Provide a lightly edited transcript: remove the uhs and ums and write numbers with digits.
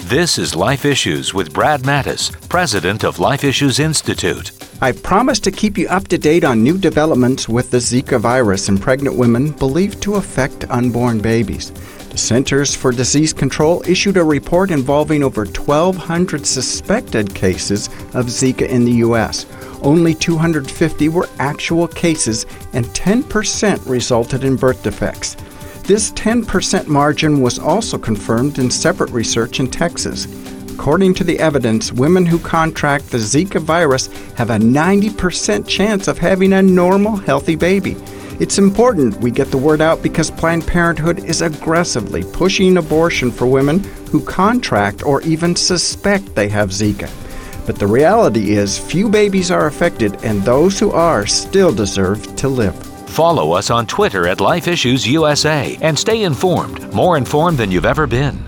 This is Life Issues with Brad Mattis, president of Life Issues Institute. I promise to keep you up to date on new developments with the Zika virus in pregnant women believed to affect unborn babies. The Centers for Disease Control issued a report involving over 1,200 suspected cases of Zika in the U.S. Only 250 were actual cases, and 10% resulted in birth defects. This 10% margin was also confirmed in separate research in Texas. According to the evidence, women who contract the Zika virus have a 90% chance of having a normal, healthy baby. It's important we get the word out because Planned Parenthood is aggressively pushing abortion for women who contract or even suspect they have Zika. But the reality is few babies are affected, and those who are still deserve to live. Follow us on Twitter at Life Issues USA and stay informed, more informed than you've ever been.